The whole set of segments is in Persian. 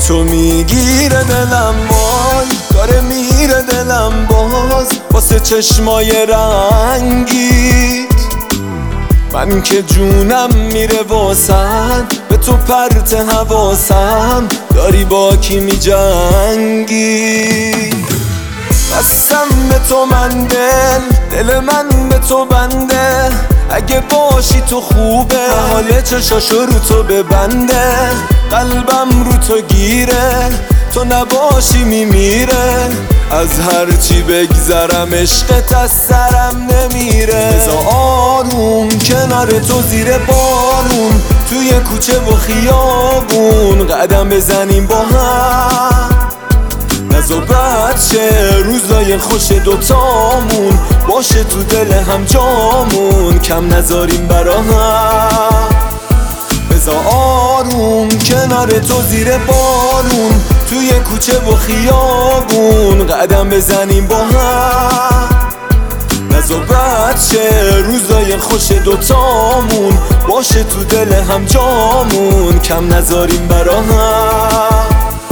تو میگیره دلم، وای داره میره دلم باز واسه چشمای رنگیت. من که جونم میره واسد، به تو پرت حواسم، داری با کی میجنگی. بستم به تو من دل من به تو بنده، اگه باشی تو خوبه، حال چشاشو رو تو ببنده. قلبم رو تو گیره، تو نباشی میمیره، از هرچی بگذرم عشقت از سرم نمیره. بذار آروم کنار تو زیر بارون، توی کوچه و خیابون قدم بزنیم با هم. نزا بچه روزای خوش دوتامون، باشه تو دل هم جامون، کم نذاریم برا هم. بذار آروم کنار تو زیر بارون، توی کوچه و خیابون قدم بزنیم با هم. نزا بچه روزای خوش دوتامون، باشه تو دل هم جامون، کم نذاریم برا هم.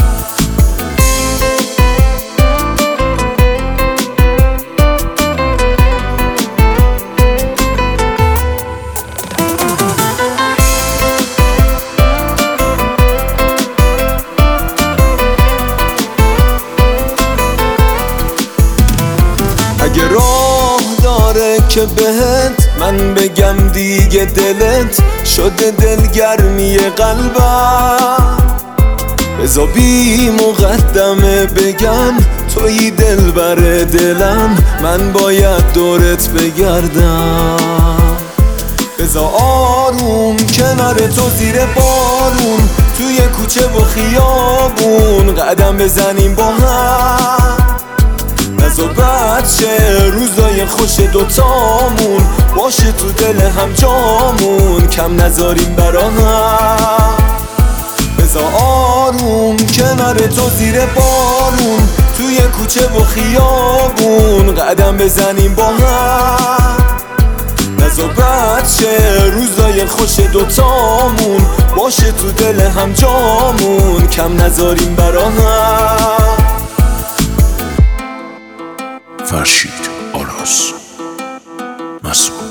اگه راه داره که بهت من بگم دیگه دلت شده دلگرمی قلبم، بذار بی مقدمه بگم تویی دلبر دلم، من باید دورت بگردم. بذار آروم کنار تو زیر بارون، توی کوچه و خیابون قدم بزنیم با هم. نزا بچه روزای خوش دوتامون، باشه تو دل هم جامون، کم نذاریم برا هم. بذار آروم کنار تو زیر بارون، توی کوچه و خیابون قدم بزنیم با هم. نزا بچه روزای خوش دوتامون، باشه تو دل هم جامون، کم نذاریم برا هم. فرشید آراز مسئول